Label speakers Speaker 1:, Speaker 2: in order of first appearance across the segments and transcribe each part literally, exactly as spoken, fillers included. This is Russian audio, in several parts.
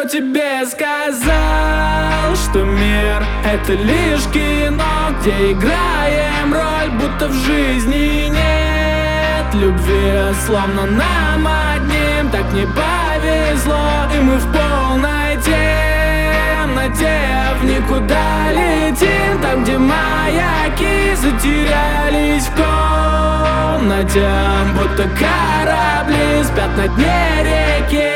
Speaker 1: тебе сказал, что мир — это лишь кино, где играем роль, будто в жизни нет любви. Словно нам одним так не повезло, и мы в полной темноте в никуда летим. Там, где маяки затерялись в комнате, будто корабли спят на дне реки.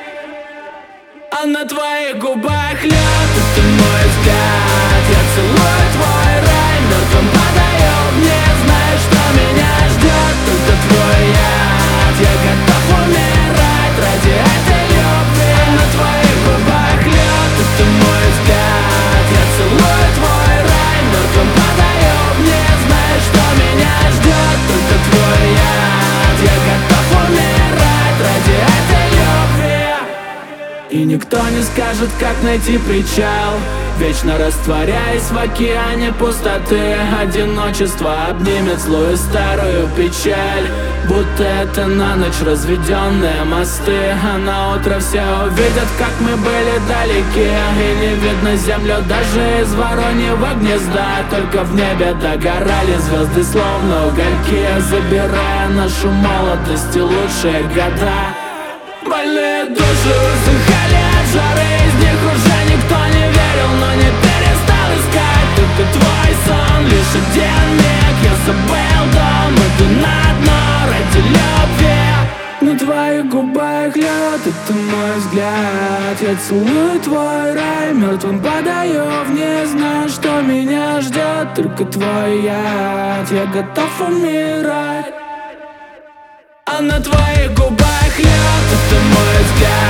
Speaker 1: А на твоих губах лед, это мой взгляд. Я целую твой рай, мертвым падаю вниз. Знаешь, что меня ждет, только твой яд. Я готов умирать ради этой любви. А на твоих губах лед, это мой взгляд. Я целую твой рай, мертвым падаю вниз. Знаешь, что меня ждет, только твой яд. Я готов умирать ради этой любви. И никто не скажет, как найти причал, вечно растворяясь в океане пустоты. Одиночество обнимет злую старую печаль, будто это на ночь разведенные мосты. А на утро все увидят, как мы были далеки, и не видно землю даже из вороньего гнезда. Только в небе догорали звезды, словно угольки, забирая нашу молодость и лучшие года. Больные души усыхали от жары, из них уже никто не верил, но не перестал искать. Только твой сон, лишь один миг, я забыл дом, иду на дно ради любви. На твоих губах лед, это мой взгляд. Я целую твой рай, мертвым падаю вниз. Знаю, что меня ждет, только твой яд. Я готов умирать. А на твоих губах лед, это мой взгляд.